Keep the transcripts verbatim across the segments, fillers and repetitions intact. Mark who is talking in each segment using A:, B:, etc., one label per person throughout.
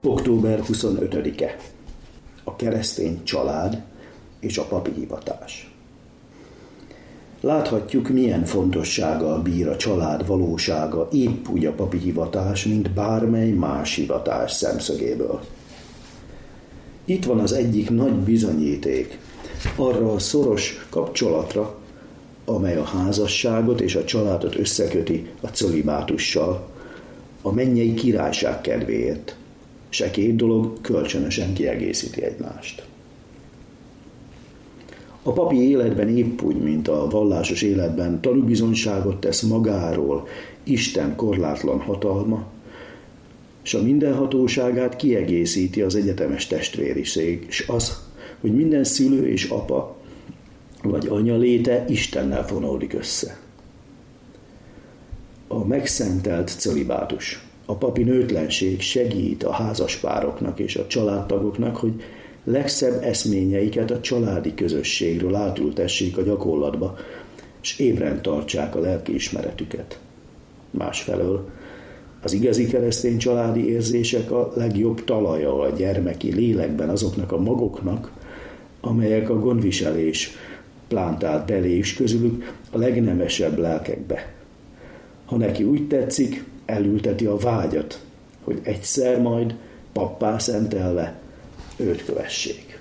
A: október huszonötödike. A keresztény család és a papi hivatás. Láthatjuk, milyen fontossággal bír a család valósága épp úgy a papi hivatás, mint bármely más hivatás szemszögéből. Itt van az egyik nagy bizonyíték arra a szoros kapcsolatra, amely a házasságot és a családot összeköti a cölibátussal, a mennyei királyság kedvéért, s e két dolog kölcsönösen kiegészíti egymást. A papi életben épp úgy, mint a vallásos életben tanúbizonyságot tesz magáról Isten korlátlan hatalma, és a mindenhatóságát kiegészíti az egyetemes testvériség, és az, hogy minden szülő és apa vagy anya léte Istennel fonódik össze. A megszentelt cölibátus, a papi nőtlenség segít a házaspároknak és a családtagoknak, hogy legszebb eszményeiket a családi közösségről átültessék a gyakorlatba, és ébren tartsák a lelkiismeretüket. Másfelől az igazi keresztény családi érzések a legjobb talaja a gyermeki lélekben azoknak a magoknak, amelyek a gondviselés plántált belé is közülük a legnemesebb lelkekbe. Ha neki úgy tetszik, elülteti a vágyat, hogy egyszer majd pappá szentelve őt kövessék.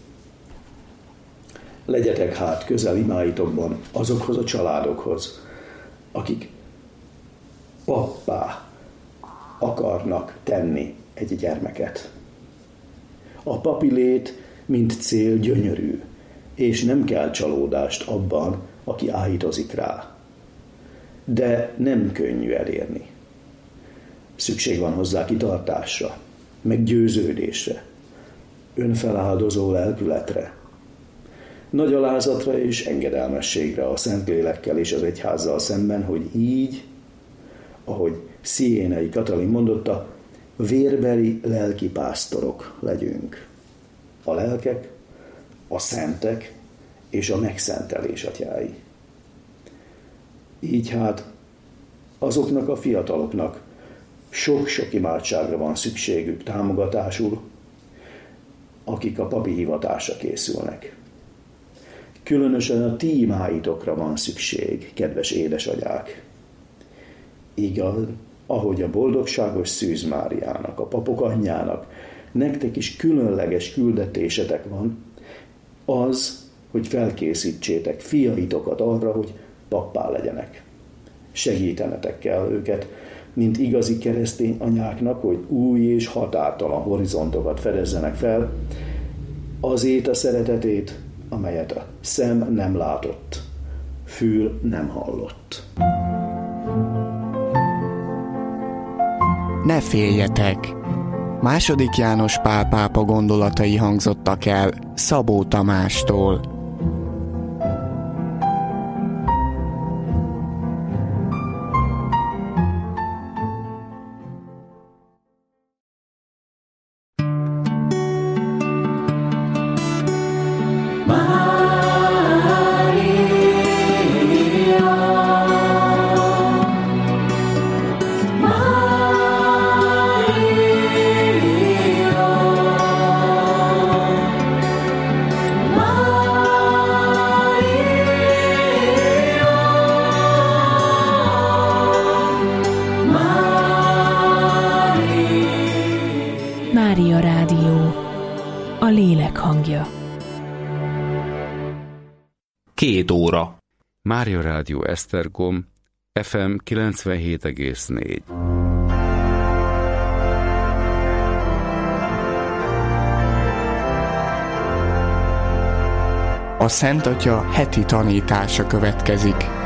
A: Legyetek hát közel imáitokban azokhoz a családokhoz, akik pappá akarnak tenni egy gyermeket. A papi lét, mint cél gyönyörű, és nem kell csalódást abban, aki áhítozik rá. De nem könnyű elérni. Szükség van hozzá kitartásra, meggyőződésre, önfeláldozó lelkületre, nagy alázatra és engedelmességre a Szentlélekkel és az egyházzal szemben, hogy így, ahogy Sziénai Katalin mondotta, vérbeli lelkipásztorok legyünk. A lelkek, a szentek és a megszentelés atyái. Így hát azoknak a fiataloknak sok-sok imádságra van szükségük támogatásul, akik a papi hivatásra készülnek. Különösen a ti imáitokra van szükség, kedves édesanyák. Igaz, ahogy a boldogságos Szűz Máriának, a papok anyjának, nektek is különleges küldetésetek van, az, hogy felkészítsétek fiaitokat arra, hogy pappá legyenek. Segítenetek kell őket, mint igazi keresztény anyáknak, hogy új és határtalan horizontokat fedezzenek fel, azét a szeretetét, amelyet a szem nem látott, fül nem hallott.
B: Ne féljetek! Második János Pál pápa gondolatai hangzottak el Szabó Tamástól.
C: Mária Rádió, a lélek hangja.
D: Két óra.
E: Mária Rádió Esztergom, ef em kilencvenhét egész négy.
B: A Szent Atya heti tanítása következik.